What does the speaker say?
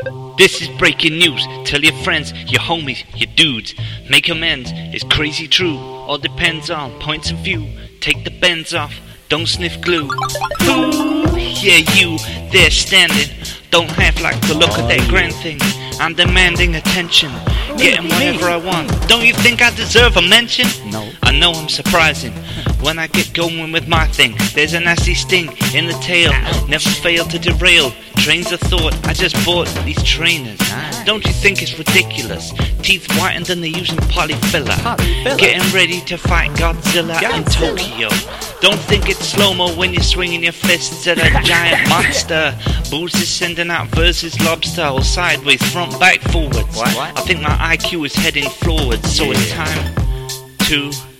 This is breaking news. Tell your friends, your homies, your dudes. Make amends, it's crazy true. All depends on points of view. Take the bends off, don't sniff glue. Ooh, yeah, you there standing. Don't have like the look of that grand thing. I'm demanding attention, getting whatever I want. Don't you think I deserve a mention? No. I know I'm surprising when I get going with my thing. There's a nasty sting in the tail, never fail to derail. Trains of thought, I just bought these trainers. Don't you think it's ridiculous? Teeth whitened and they're using polyfiller. Getting ready to fight Godzilla in Tokyo. Don't think it's slow-mo when you're swinging your fists at a giant monster. Bulls is sending out versus lobster, or sideways, front, back, forwards. What? I think my IQ is heading forwards, so it's time to